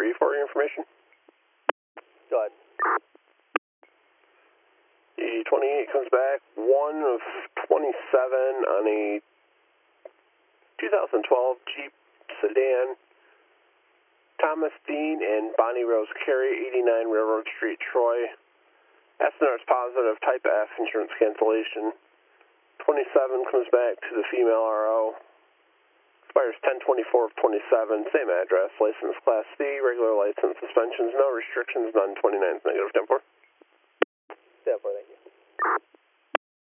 3 for your information. Go ahead. The 28 comes back, 1 of 27 on a 2012 Jeep sedan. Thomas Dean and Bonnie Rose Carey, 89 Railroad Street, Troy. SNR is positive, type F, insurance cancellation. 27 comes back to the female RO. Expires 10/24 of 27, same address, license Class C, regular license, suspensions, no restrictions, none, 29 is negative, 10-4. 10-4, thank you.